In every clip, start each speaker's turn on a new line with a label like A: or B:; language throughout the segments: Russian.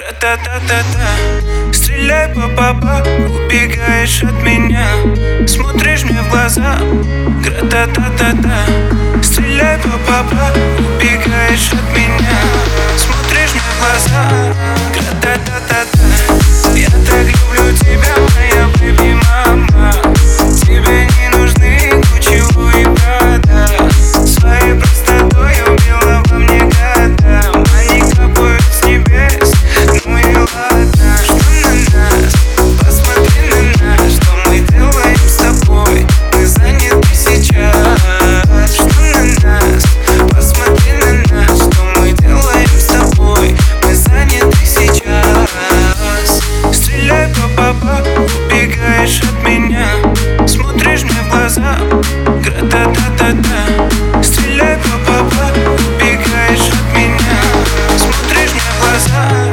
A: Гра-та-та-та-та. Стреляй па-па-па, убегаешь от меня, смотришь мне в глаза. Гра-та-та-та-та. Стреляй па-па-па, убегаешь от меня, смотришь мне в глаза. Гра-та-та-та-та. Я так люблю тебя, моя бэби-мама. Тебе не нужны Гуччи, Луи, Прада. Своей простотой убила во мне года. Они капают с небес, ну и ладно. Что на нас? Посмотри на нас. Что мы делаем с тобой? Мы заняты сейчас. Что на нас? Посмотри на нас. Что мы делаем с тобой? Мы заняты сейчас. Стреляй па-па-па, убегаешь от меня, смотришь мне в глаза. Гра-та-та-та-та. Стреляй па-па-па, убегаешь от меня, смотришь мне в глаза.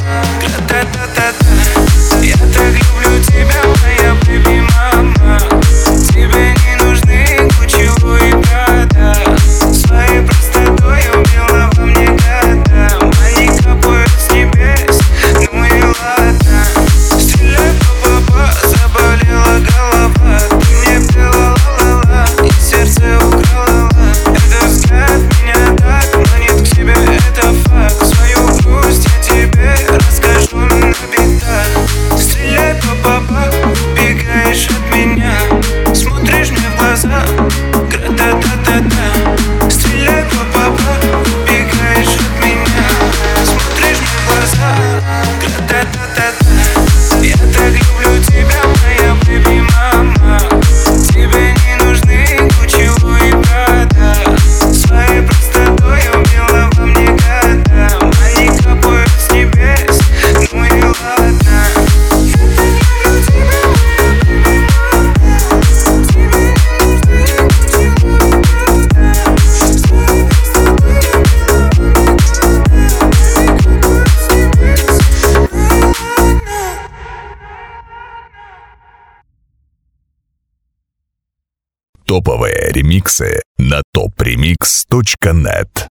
A: Гра-та-та-та-та. Я так люблю тебя, моя бэби-мама. Тебе не нужны Гуччи, Луи, Прада. Своей простотой убила во мне года. Они капают с небес, ну и ладно. Стреляй па-па-па, заболела голова. Ты мне пела ла-ла-ла, и сердце украла. Это взгляд меня так манит к себе, это факт. Свою грусть я тебе расскажу на битах. Стреляй па-па-па, убегаешь от меня, смотришь мне в глаза. Гра-та-та-та-та. Стреляй па-па-па, убегаешь от меня, смотришь мне в глаза. Гра-та-та-та-та. Я так люблю тебя, моя бэби-мама. Тебе не нужны Гуччи, Луи, Прада. Своей простотой убила во мне года. Они капают с небес, ну и ладно.
B: Топовые ремиксы на topremix.net.